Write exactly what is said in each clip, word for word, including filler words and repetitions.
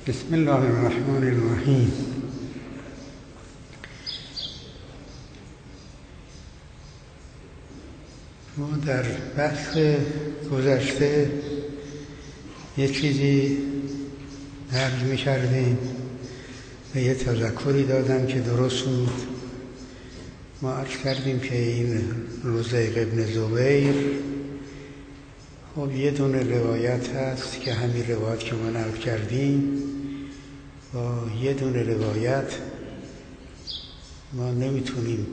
بسم الله الرحمن الرحیم. ما در بحث گذشته یه چیزی نقل می کردیم و یه تذکری دادم که درست بود. ما عرض کردیم که این رزیق ابن زبیر خب یه دونه روایت هست که همین روایت که ما نقل کردیم، با یه دونه روایت ما نمیتونیم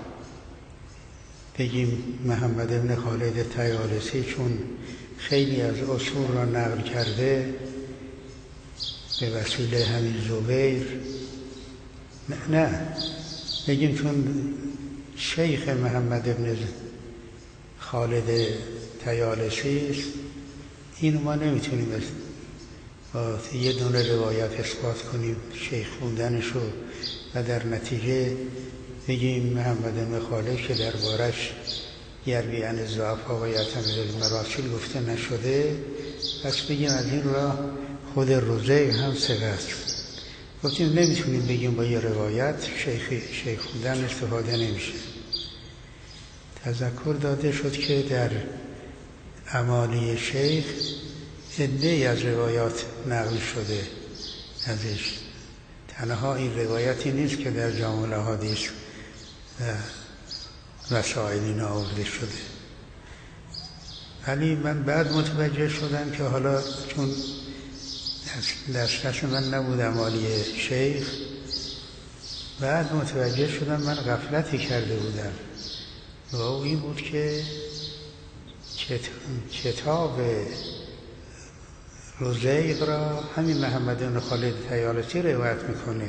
بگیم محمد بن خالد طیالسی چون خیلی از اصول را نقل کرده به وسیله همین زبیر، نه, نه بگیم چون شیخ محمد بن خالد طیالسی است، اینو ما نمیتونیم با یه دونه روایت اثبات کنیم شیخ خوندنشو و در نتیجه بگیم محمد بن خالد که دربارش یروی عن الضعفاء و یعتمد المراسیل گفته نشده، پس بگیم از این راه خود رزیق هم ثقه است. گفتیم نمیتونیم بگیم با یه روایت شیخ شیخ خوندن استفاده نمیشه. تذکر داده شد که در اعمالی شیخ عده‌ای از روایات نقل شده ازش، تنها این روایتی نیست که در جامع الاحادیث و وسائل اینا آورده شده. ولی من بعد متوجه شدم که حالا چون دستش من نبود اعمالی شیخ، بعد متوجه شدم من غفلتی کرده بودم و او این بود که کتاب رزیق را همین محمد بن خالد طیالسی روایت میکنه.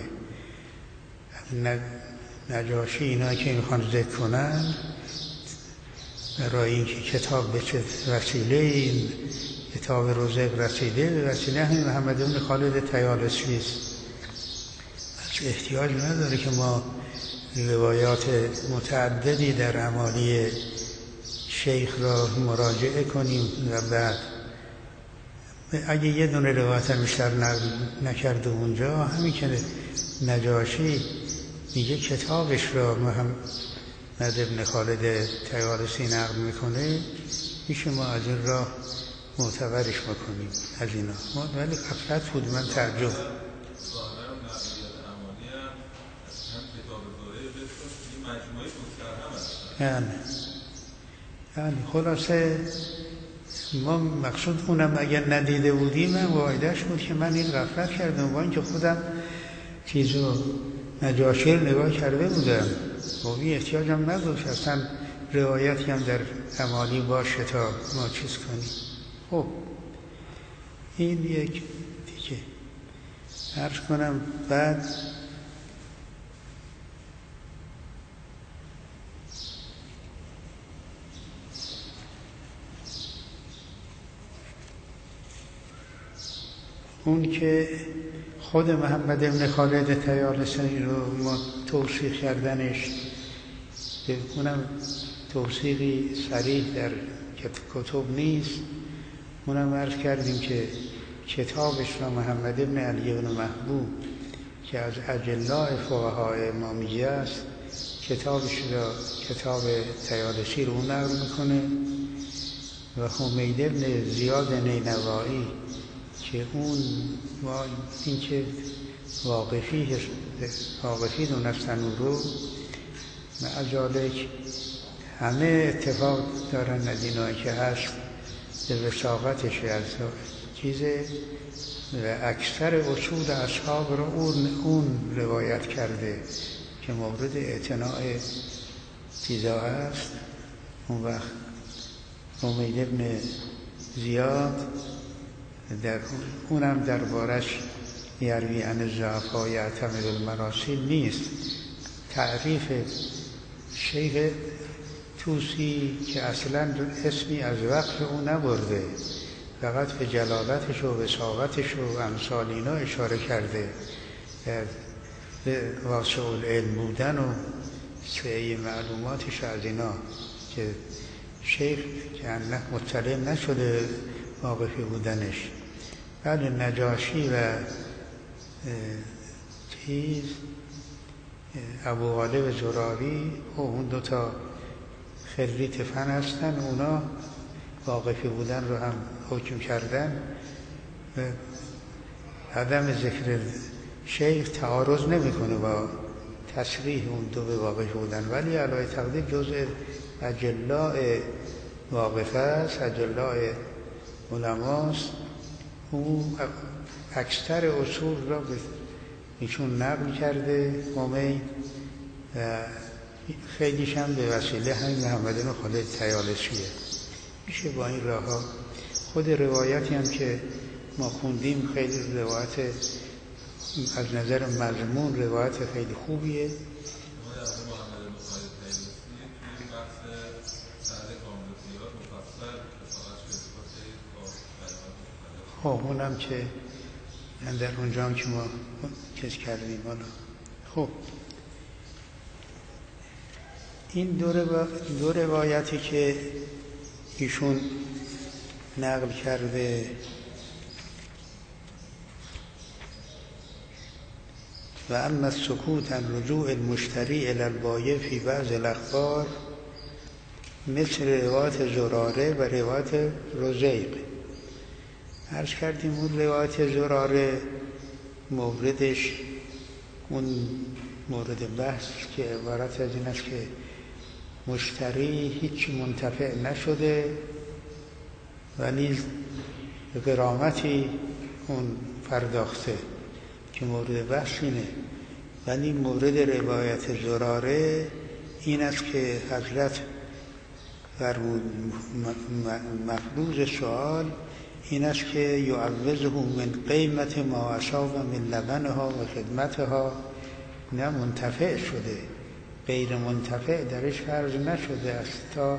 نجاشی اینا که میخوان ذکر کنن برای اینکه کتاب به چه وسیله این کتاب رزیق رسیده، به وسیله همین محمد بن خالد طیالسی است. پس احتیاج نداره که ما روایات متعددی در اعمالی شیخ را مراجعه کنیم و بعد اگه یه دونه روایت هم بیشتر نکرده اونجا، همین که نجاشی میگه کتابش را محمد بن خالد طیالسی نقل میکنه، میشه ما از این راه معتبرش بکنیم از اینا. ولی غفلت بود، من تعجب یعنی یعنی خلاصه ما مقصود اونم اگر ندیده بودیم من واعدهش بود که من این غفلت کردم، با اینکه خودم چیزو نجاشی رو نگاه کرده بودم و این احتیاجم نداشت اصلا روایتی هم در اعمالی باشه تا ما چیز کنیم. خب این یک دیگه عرض کنم. بعد اون که خود محمد بن خالد طیالسی رو ما توثیق کردنش، اونم توثیقی صریح در کتب نیست. اونم عرض کردیم که کتابش را محمد بن علی بن محبوب که از اجلاء فقهای امامیه است، کتابش را کتاب طیالسی رو اون نقل میکنه و حمید بن زیاد نینوایی که اون این که واقفی واقفی دونستن اون رو معجالک همه اتفاق دارن از اینایی که هست به وثاقتش از چیزه و اکثر اصول اصحاب رو اون, اون روایت کرده که مورد اعتناع چیزا هست. اون وقت حمید ابن زیاد در اونم دربارش یروی عن الضعفاء یعتمد المراسیل نیست. تعریف شیخ توسی که اصلا اسمی از وقت او نبرده، فقط به جلالتش و وثاقتش و امثال اینا اشاره کرده، به واسع العلم بودن و سعی معلوماتش از اینا که شیخ که انه مطلع نشده واقفی بودنش. بعد نجاشی و چیز ابو غالب زراری و اون دوتا خریت فن هستن، اونا واقفی بودن رو هم حکم کردن. عدم ذکر شیخ تعارض نمیکنه با تصریح اون دو به واقف بودن، ولی علای تقدیر جزء اجلاء واقفه است، اجلاء علماست. اون اکثر اصول را به ایشون نقل کرده خمینی و خیلیش هم به وسیله همین محمد بن خالد طیالسیه. میشه با این راه ها خود روایتی هم که ما خوندیم خیلی روایت از نظر مضمون روایت خیلی خوبیه. خب اونم که در اونجا هم که ما کس کردیم. حالا خب این دو, رو... دو روایتی که ایشون نقل کرده و اما السکوت عن رجوع المشتری الى البایع فی بعض الاخبار مثل روایت زراره و روایت رزیق. عرض کردیم اون روایت زراره موردش اون مورد بحث که عبارت از این است که مشتری هیچ منتفع نشده ولی غرامتی اون پرداخته که مورد بحث اینه. ولی مورد روایت زراره این است که حضرت فرمود مفروض سوال این است که یعوضه من قیمت ما اصاب من لبنها و خدمتها، نه منتفع شده، غیر منتفع درش فرض نشده است تا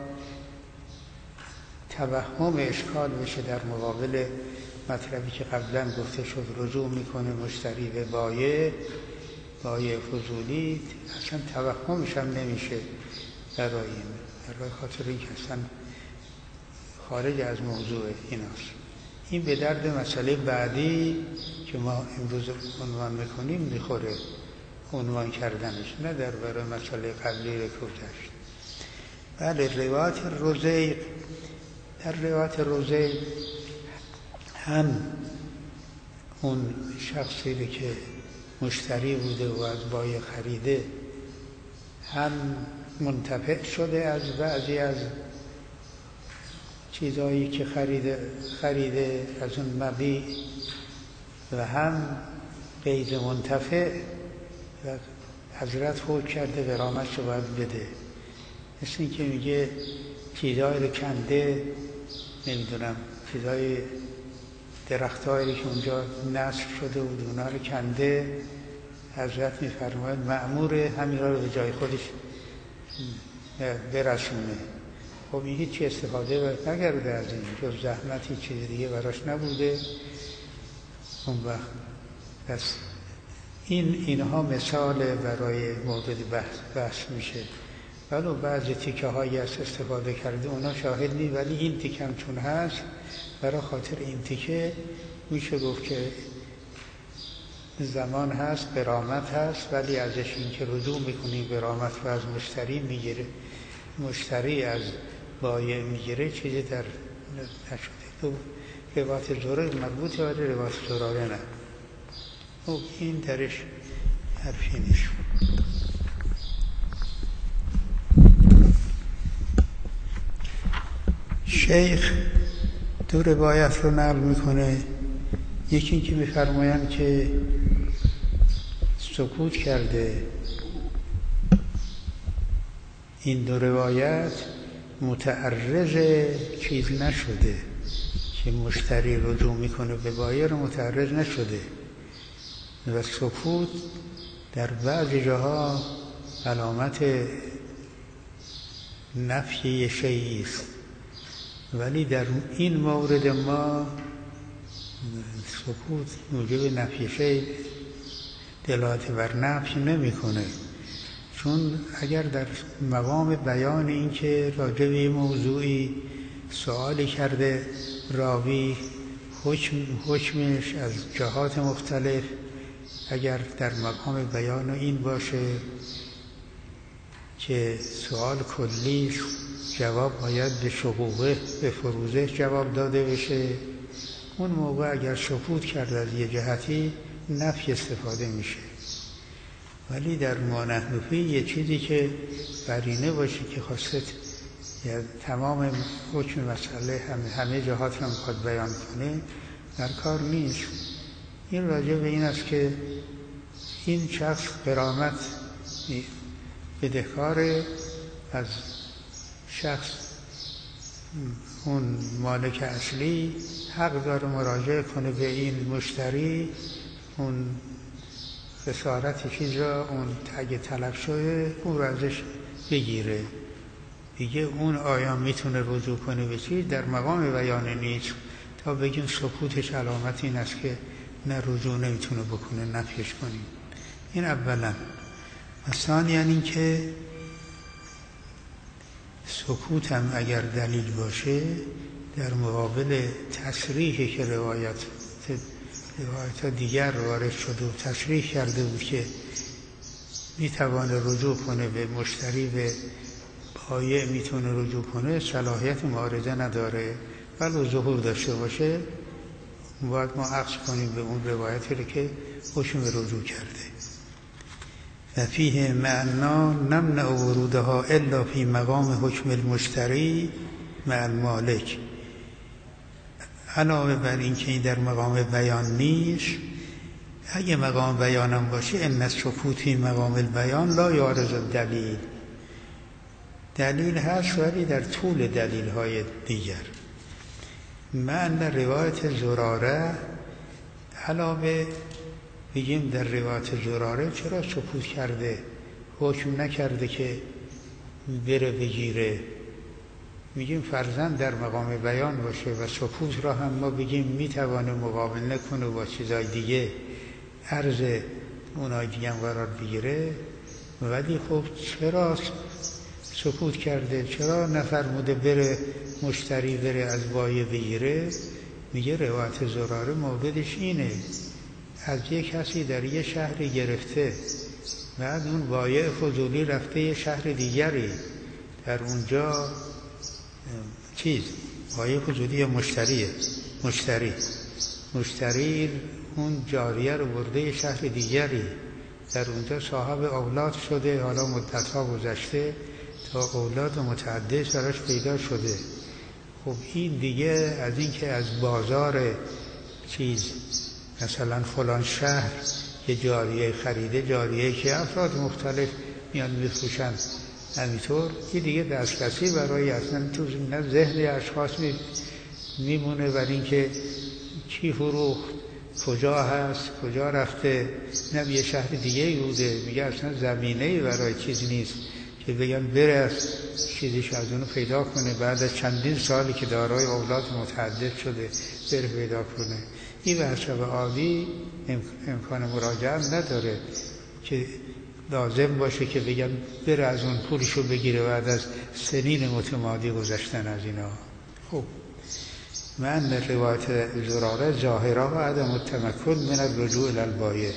توهم اشکال بشه در مقابل مطلبی که قبلا گفته شد رجوع میکنه مشتری به بایع، بایع فضولی، اصلا توهمش هم نمیشه برای این، برای خاطر این که اصلا خارج از موضوع ایناست. این به درد مسئله بعدی که ما امروز عنوان میکنیم میخوره، عنوان کردنش، نه در برای مسئله قبلی رو گذشت. بله روایت رزیق، در روایت رزیق هم اون شخصی که مشتری بوده و از بایع خریده هم منتفع شده از بعضی از چیزایی که خریده خریده از اون مبیع و هم غیر منتفع و حضرت حکم کرده غرامت رو باید بده. مثل این که میگه چیزایی رو کنده، نمیدونم چیزای درختایی که اونجا نصب شده بود اونا رو کنده، حضرت میفرماید مأمور همین رو به جای خودش برسونه. خب این هیچی استفاده نکرده از این، جز زحمت هیچ چیز دیگه براش نبوده. اون وقت پس این اینها مثال برای مورد بحث, بحث میشه. ولو بعضی تیکه هایی از استفاده کرده اونا شاهد نی، ولی این تیکه هم چون هست برای خاطر این تیکه میشه گفت که زمان هست، غرامت هست، ولی ازش این که رجوع میکنیم غرامت و از مشتری میگیره، مشتری از بایع میگیره چیزی در نشده. تو روایت زراره مربوطه ولی روایت زراره نه. خب این درش حرفی نیست. شیخ دو روایت رو نقل میکنه. یکی این که میفرمایند که سکوت کرده، این دو روایت متعرض چیز نشده که مشتری رجوع میکنه به بایع رو متعرض نشده و سکوت در بعضی جاها علامت نفی شیئی است، ولی در این مورد ما سکوت موجب نفی شیء دلالت بر نفی نمیکنه. چون اگر در مقام بیان این که راجع به موضوعی سوالی کرده راوی، حکم حکمش از جهات مختلف اگر در مقام بیان این باشه که سوال کلی جواب باید به شقوقه به فروزه جواب داده بشه، اون موقع اگر سکوت کرد از یه جهتی نفی استفاده میشه. ولی در ما نحن فیه یه چیزی که قرینه باشه که خواست یا تمام حکم مسئله همه, همه جهات رو میخواد بیان کنه در کار نیست. این راجع به این است که این شخص غرامت بدهکار از شخص، اون مالک اصلی حق داره مراجعه کنه به این مشتری، اون خسارت چیز را اون اگه طلب شده اون رو ازش بگیره. دیگه اون آیا میتونه رجوع کنه به چیز در مقام بیان نیست تا بگیم سکوتش علامت این است که نه رجوع نمیتونه بکنه، نفیش کنیم. این اولا. مثلا یعنی این که سکوت هم اگر دلیل باشه در مقابل تصریحی که روایت روایت دیگر وارد شده و تصریح کرده بود که میتوانه رجوع کنه به مشتری، به بایع میتونه رجوع کنه، صلاحیت معارضه نداره، ولی ظهور داشته باشه باید ما عکس کنیم به اون روایتی رو که حکم رجوع کرده. و فیه معنا نمنع ورودها الا فی مقام حکم المشتری مع المالک. علاوه بر این که این در مقام بیان نیست، اگه مقام بیانم باشه ان السکوت فی مقام البیان لا یعارض الدلیل، دلیل هست ولی در طول دلیل های دیگر. معنی روایت زراره علاوه بگیم در روایت زراره چرا سکوت کرده، حکم نکرده که بره بگیره، میگیم فرضاً در مقام بیان باشه و سکوت را هم ما بگیم میتوانه مقابل نکنه با چیزای دیگه عرض اونای دیگه هم قرار بگیره، ولی خب چرا سکوت کرده، چرا نفرموده بره مشتری بره از بایع بگیره؟ میگه روایت زراره موردش اینه، از یک کسی در یه شهری گرفته، بعد اون بایع فضولی رفته یه شهر دیگری، در اونجا چیز بایع فضولی یا مشتریه مشتری مشتری اون جاریه رو برده یه شهر دیگری، در اونجا صاحب اولاد شده، حالا مدت‌ها گذشته تا اولاد متعدد سراش پیدا شده. خب این دیگه از این که از بازار چیز مثلا فلان شهر یه جاریه خریده، جاریه که افراد مختلف میان میفروشن همینطور، این دیگه دسترسی برای اصلا تو ذهن اشخاص میمونه برای اینکه کی فروخت، کجا هست، کجا رفته، نه یه شهر دیگه بوده، میگه اصلا زمینه‌ای برای چیز نیست که بگن بره از چیزیش از اونو پیدا کنه، بعد از چندین سالی که دارای اولاد متعدد شده بره پیدا کنه. این به حسب عادی امکان مراجعه نداره که لازم باشه که بگن بره از اون پولشو بگیره بعد از سنین متمادی گذشتن از اینا. خب من روایت زراره ظاهرا و عدم التمکن من الرجوع الی البایع،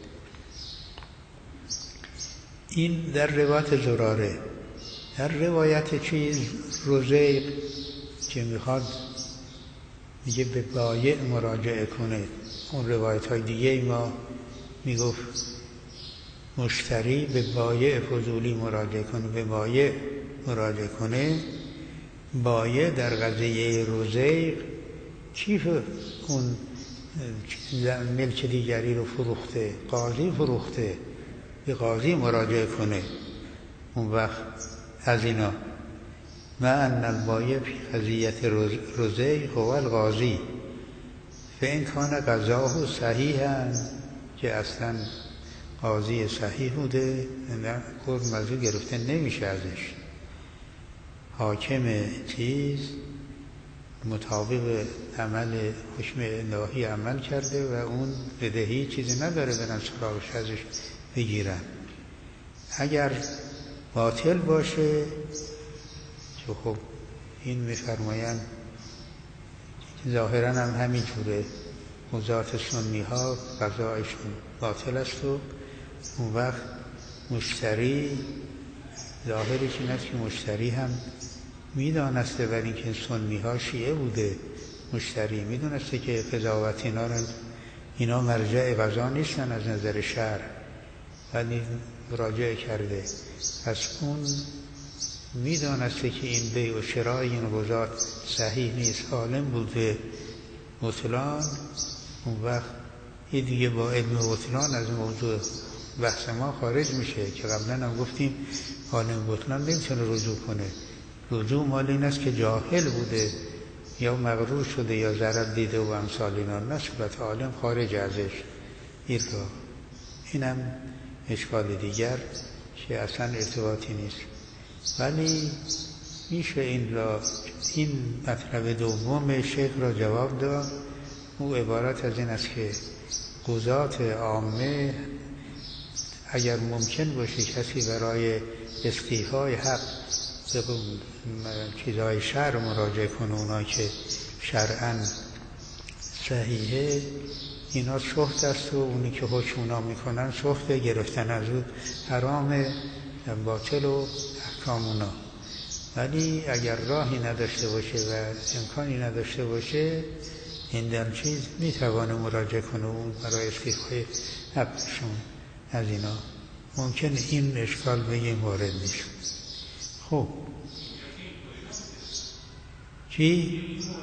این در روایت زراره. در روایت چیز رزیق که میخواد میگه به بایع مراجعه کنه، اون روایت های دیگه ما میگفت مشتری به بایع فضولی مراجعه کنه، به بایع مراجعه کنه. بایع در قضیه رزیق کیف اون ملک دیگری رو فروخته، قاضی فروخته، به قاضی مراجعه کنه. اون وقت از اینا ما ان البایع فی قضیه رزیق هو القاضی فإن کان قضاه صحیحا، که اصلا قاضی صحیح بوده نه قرمزو گرفته نمیشه ازش، حاکم چیز مطابق عمل حکم الهی عمل کرده و اون بدهی چیزی نداره برن سراغش ازش بگیرن. اگر باطل باشه که خب این میفرمایند ظاهرا هم همین جوره، قضات سنی ها قضایشون باطل است و اون وقت مشتری ظاهرش این است که مشتری هم میدانسته، ولی اینکه سنی ها شیعه بوده، مشتری میدونسته که قضاوت اینا رو اینا مرجع قضا نیستن از نظر شرع، ولی راجع کرده. پس اون میدانسته که این بیع و شرای این قضات صحیح نیست، عالم بوده بطلان. اون وقت این دیگه با علم بطلان از موضوع بحث ما خارج میشه که قبلا هم گفتیم عالم بطلان نمیتونه رجوع کنه. رجوع مال این است که جاهل بوده یا مغرور شده یا ضرر دیده و امثال اینا، نه صورت عالم خارج ازش. این رو اینم اشکال دیگر که اصلا ارتباطی نیست. ولی میشه این را این مطلب دوم شیخ را جواب داد. او عبارت از این است که قضات عامه اگر ممکن باشه کسی برای استیفای حق به چیزهای شرع مراجعه کنه، اونا که شرعاً صحیحه، اینا سخت است و اونی که حکم اونا میکنن سخته، گرفتن از او حرام باطل و احکام اونا. ولی اگر راهی نداشته باشه و امکانی نداشته باشه، این در چیز میتوانه مراجعه کنه اون برای استیفای حقشون از اینا. ممکنه این اشکال به این وارد میشه. خب چی؟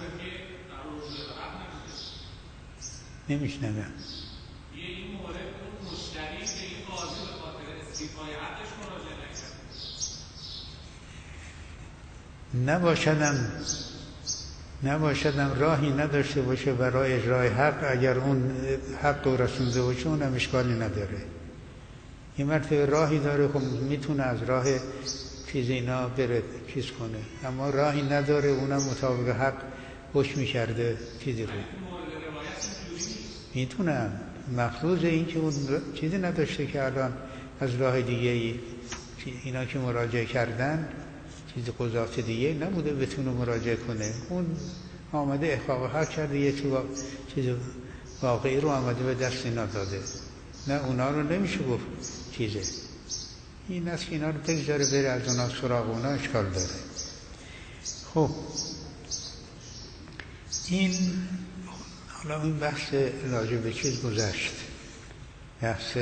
نمیشنم. یه این مورد اون مشتری به این قاضی به خاطر استیفای حقش مراجعه نکرد. نباشدم نباشدم راهی نداشته باشه برای اجرای حق، اگر اون حق رو رسونده باشه اونم اشکالی نداره. یه مرتبه راهی داره، خب میتونه از راه چیز اینا بره چیز کنه، اما راهی نداره، اونم مطابق حق حکم کرده چیزی رو میتونم. مخلوط این که اون چیزی نداشته که الان از راه دیگه ای اینا که مراجعه کردن چیز قضات دیگه نبوده بتونه مراجعه کنه، اون آمده احقاق حق کرده، یه چیز واقعی رو آمده به دست اینا داده. نه اونا رو نمیشه گفت چیزه. این است که اینا رو بگذاره بره از اونا سراغ اونا، اشکال داره. خب این حالا این بحث راجع به چیز گذشت، بحث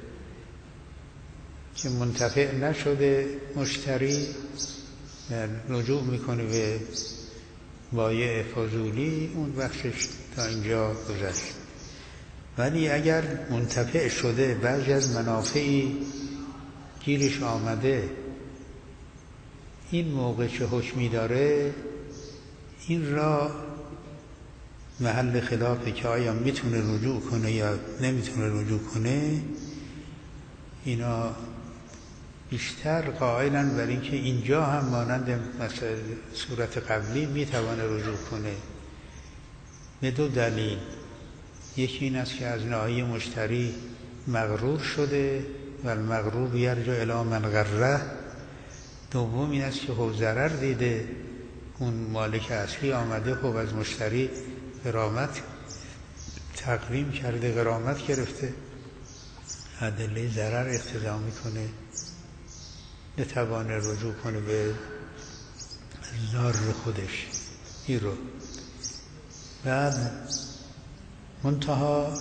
که منتفع نشده مشتری رجوع میکنه به بایع فضولی، اون بحثش تا اینجا گذشت. ولی اگر منتفع شده، بعضی از منافعی گیرش آمده، این موقع چه حکمی داره، این را محل خلافه که آیا میتونه رجوع کنه یا نمیتونه رجوع کنه. اینا بیشتر قائلن بر اینکه اینجا هم مانند مثلا صورت قبلی میتونه رجوع کنه، به دو دلیل. یکی این است که از ناحیه مشتری مغرور شده و المغرور یرجع الی من غره. دوم این است که خب ضرر دیده، اون مالک اصلی آمده خب از مشتری غرامت تقریم کرده، غرامت گرفته، ادله ضرر اقتضا میکنه، نتوانه رجوع کنه به ضرر خودش. این رو بعد منتها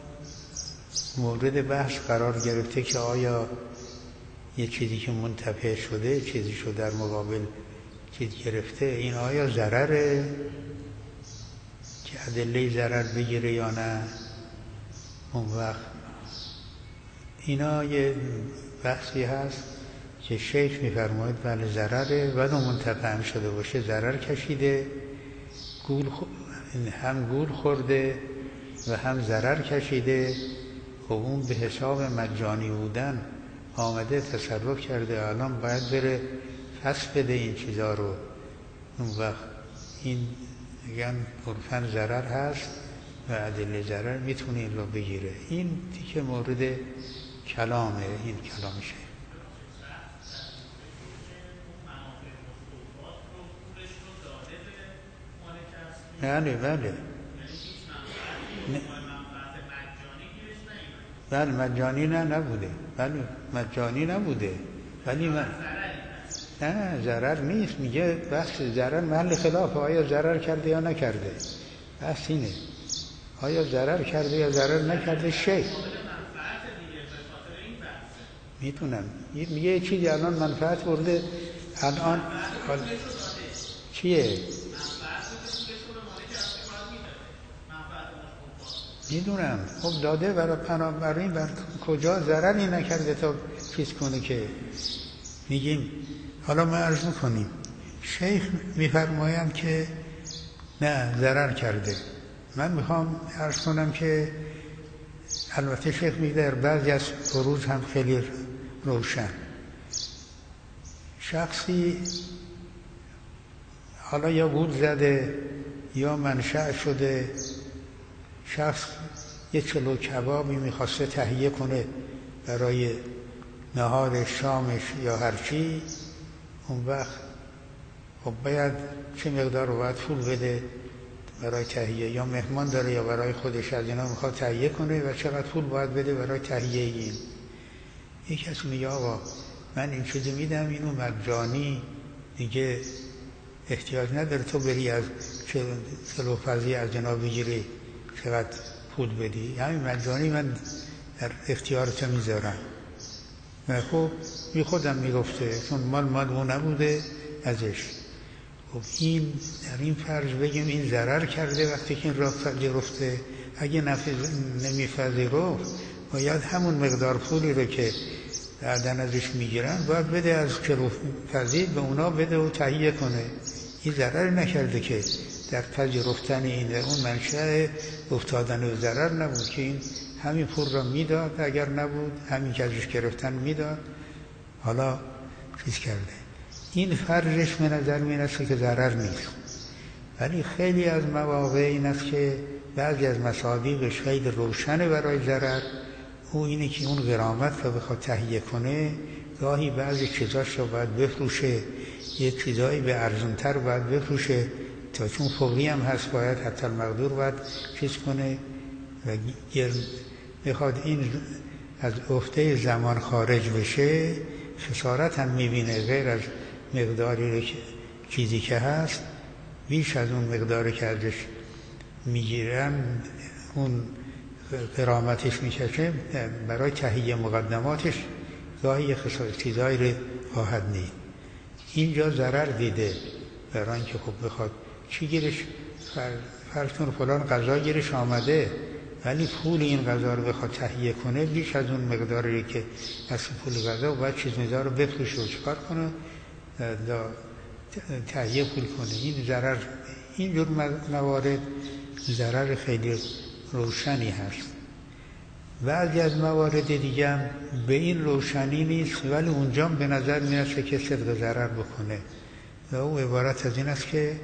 مورد بحث قرار گرفته که آیا یه چیزی که منتفع شده، چیزی شده در مقابل چیز گرفته، این آیا ضرره که ادله ضرر بگیره یا نه؟ اون وقت اینا یه بحثی هست که شیخ میفرماید بله ضرره، ولو منتفع هم شده باشه ضرر کشیده، گول خ... هم گول خورده و هم ضرر کشیده. خب اون به حساب مجانی بودن آمده تصرف کرده، الان باید بره پس بده این چیزا رو. اون وقت این میگن عرفاً ضرر هست و ادله ضرر میتونه این رو بگیره. این دیگه مورد کلامه، این کلامشه. بله بله بله مجانی نه نبوده، بله مجانی نبوده، ولی من نه ضرر نیست. میگه بحث ضرر محل خلاف، آیا ضرر کرده یا نکرده، بحث اینه آیا ضرر کرده یا ضرر نکرده. شیخ میتونم میگه یه چیزی الان منفعت برده الان حال... چیه میدونم خب داده برای بنابراین بر کجا ضرری نکرده تا چیز کنه که میگیم. حالا ما عرض میکنیم شیخ میفرمایم که نه ضرر کرده. من میخوام عرض کنم که البته شیخ میگه در بعضی از فروض هم خیلی روشن. شخصی حالا یا گول زده یا منشأ شده، شخص یه چلو کبابی میخواسته تهیه کنه برای نهار شامش یا هرچی، اون وقت خب باید چه مقدار رو باید پول بده برای تهیه، یا مهمان داره یا برای خودش از اینا میخواد تهیه کنه و چقدر پول باید بده برای تهیه این. یک کسی میگه آقا من این چیزی میدم اینو مجانی، دیگه احتیاج نداره تو بری از چلو فضی از اینا بگیری چقدر پول بدی، همین مجانی من در اختیارت میذارم. و خب بی خودم میگفته چون مال مال اون نبوده ازش. خب این در این فرض بگیم این ضرر کرده وقتی که این راه پذیرفته. اگه نمیپذیرفت باید همون مقدار پولی رو که بعداً ازش میگیرن باید بده از چلو فضی به اونا بده و تهیه کنه. این ضرر نکرده که در پذیرفتن این در اون منشأ افتادن و ضرر نبود که این همین پول را میداد، اگر نبود همین که ازش گرفتن میداد. حالا چیز کرده. این فرضش به نظر میرسه که ضرر نیست، ولی خیلی از مواقع این است که بعضی از مصادیقش خیلی روشنه برای ضرر. او اینه که اون غرامت رو بخواد تهیه کنه گاهی بعضی چیزاش رو باید بفروشه، یه چیزایی به ارزانتر باید بفروشه تا چون فوقی هم هست باید حتی المقدور باید چیز کنه و بخواد این از عهده زمان خارج بشه خسارت هم میبینه، غیر از مقداری که چیزی که هست بیش از اون مقداری که ازش میگیرن اون غرامتش میکشه برای تهیه مقدماتش گاهی خسارت چیزایی رو خواهد نید. اینجا ضرر دیده برای اینکه خب بخواد چی گیرش فرض کن فلان غذا گیرش آمده ولی پول این غذا رو بخواد تهیه کنه بیش از اون مقداری که از پول غذا و باید چیز میزار رو بفروشه و چکار کنه تهیه پول کنه. این ضرر، اینجور موارد ضرر خیلی روشنی هست. بعضی از موارد دیگه هم به این روشنی نیست ولی اونجا به نظر میرسه که صدق ضرر بکنه و او عبارت از این است که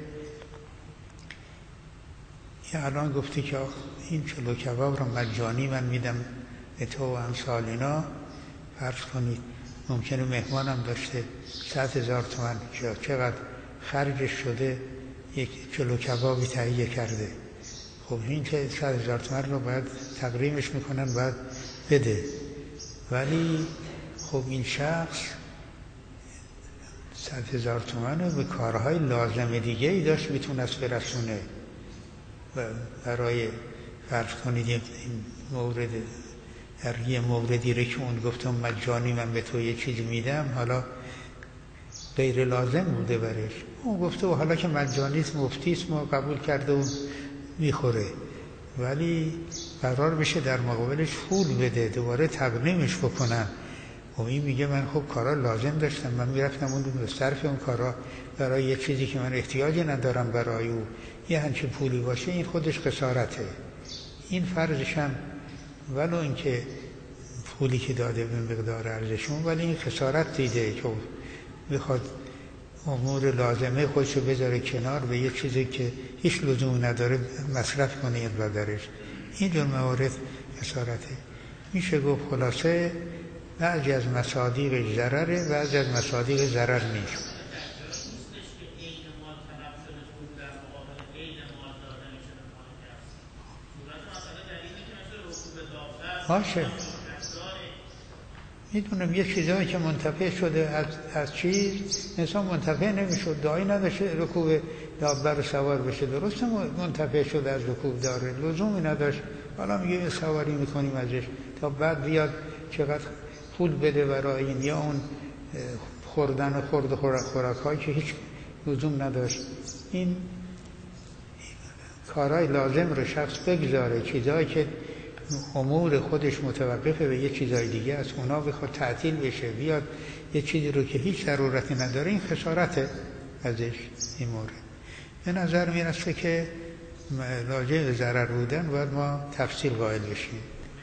یه الان گفتی که این چلو کباب رو مجانی من میدم به تو و امثال اینا. فرض کنید ممکنه مهمانم داشته صد هزار تومن یا چقدر خرجش شده یک چلو کبابی تهیه کرده. خب این که صد هزار تومن رو باید تقریمش میکنن باید بده، ولی خب این شخص صد هزار تومن رو به کارهای لازم دیگه ای داشت میتونست برسونه و برای فرض کنید این مورد در یه موردی رو که اون گفتم مجانی من به تو یه چیزی میدم حالا غیر لازم بوده برش، اون گفته و حالا که مجانیست مفتیست ما قبول کرده و میخوره، ولی قرار بشه در مقابلش پول بده دوباره تقدیمش بکنن. و این میگه من خب کارا لازم داشتم من میرفتم اون رو صرف اون کارا برای یه چیزی که من احتیاجی ندارم برای او یه همچین پولی باشه، این خودش خسارته. این فرضش هم ولو اینکه پولی که داده به مقدار ارزشون ولی این خسارت دیده که بخواد امور لازمه خودشو بذاره کنار به یه چیزی که هیچ لزوم نداره مصرف کنه این بدرش. اینجور موارد خسارته. میشه گفت خلاصه بعضی از مصادیق ضرره بعضی از مصادیق ضرر نیست. باشه میدونم یه چیزایی که منتفع شده از, از چیز انسان منتفع نمیشد، دایی نداشته رکوب دابه رو سوار بشه، درسته منتفع شده از رکوب داره، لزومی نداشت. حالا میگه سواری میکنیم ازش تا بعد بیاد چقدر پول بده برای این یا اون خوردن و خورد خوراک هایی که هیچ لزوم نداشت. این کارهای لازم رو شخص بگذاره، چیزهایی که امور خودش متوقفه به یه چیزای دیگه از اونا بخواد تعطیل بشه بیاد یه چیزی رو که هیچ ضرورتی نداره، این خسارته ازش. این مورد به نظر میرسه که راجع به ضرر بودن باید ما تفصیل قائل بشیم.